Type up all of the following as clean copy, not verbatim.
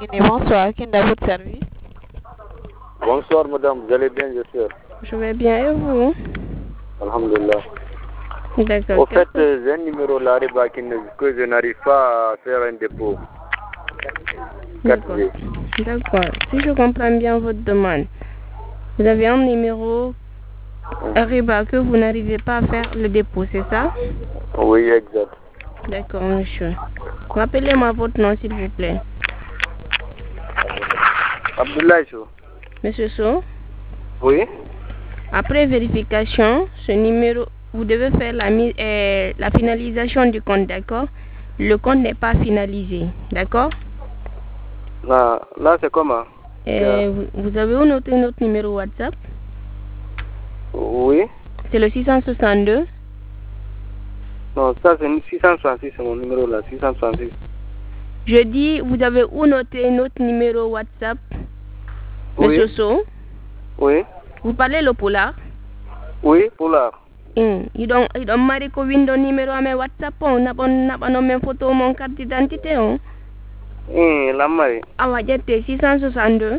Guinée. Bonsoir, qui est à votre service? Bonsoir madame, vous allez bien j'espère? Je vais bien et vous? Alhamdulillah. D'accord. Au fait, j'ai un numéro là que je n'arrive pas à faire un dépôt. D'accord. D'accord. Si je comprends bien votre demande, vous avez un numéro Ariba que vous n'arrivez pas à faire le dépôt, c'est ça? Oui, exact. D'accord, monsieur. Rappelez-moi votre nom, s'il vous plaît. Abdoulaye Sow. Monsieur Sow? Oui. Après vérification, ce numéro, vous devez faire la finalisation du compte, d'accord? Le compte n'est pas finalisé, d'accord? Là c'est comment? Vous avez noté notre numéro WhatsApp? Oui. C'est le 662? Non, ça c'est 666, c'est mon numéro là, 666. Je dis, vous avez noté notre numéro WhatsApp? Monsieur Sow? Oui. Vous parlez le polar? Oui, polar. Il don mari ko windo numéro à mes WhatsApp on n'a pas même photo mon carte d'identité on. La mari. Awa jette 662.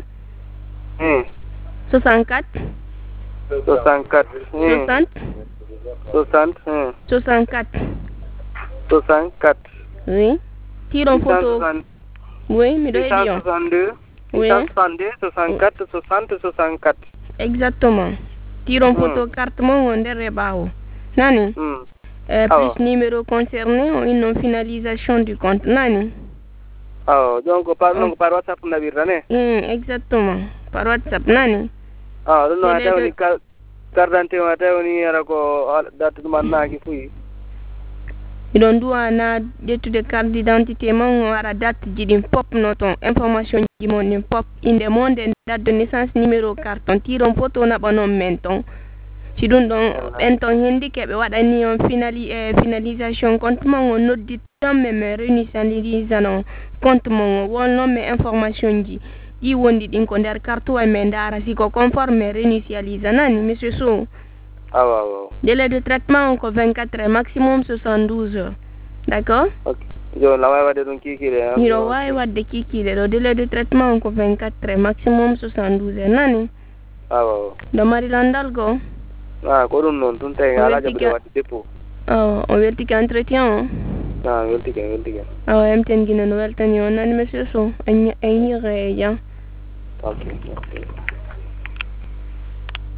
64. 64. 60. 60. 64. 64. Oui. Tire en photo. Oui, mais 662. 662, 64, 60, 64. Exactement. Tire en photo carte mon derrière. Nani? Plus numéro concerné ou une finalisation du compte. Nani? Donc par WhatsApp na birane. Exactement. Par WhatsApp nani? Non ata woni carte d'identité ata woni ara ko date man na ki fuyi. Idon doit na de carte d'identité mon wara date jidin pop noton information ji mon pop in the monde date de naissance numéro carton tiron photo na banon menton. Si dun don enton hindi kebe wadani on finalisation compte mon noddi tam me réinitialisation compte mon won non me information ji i wondi din ko der carte wa me ndara si ko conforme réinitialisa nani monsieur Sow. Délai de traitement encore 24 heures, maximum 72 heures. D'accord? Ok. Yo la wa de don kikile. Yo wa de kikile. Le délai de traitement encore 24 heures, maximum 72 heures. Nani? Do mari landalgo. Ko dun non tun tay ala jabe wat dépôt. On vertique entretien. Vertique. Emten gina no weltani on nani monsieur Sow. Ay ya. Ok.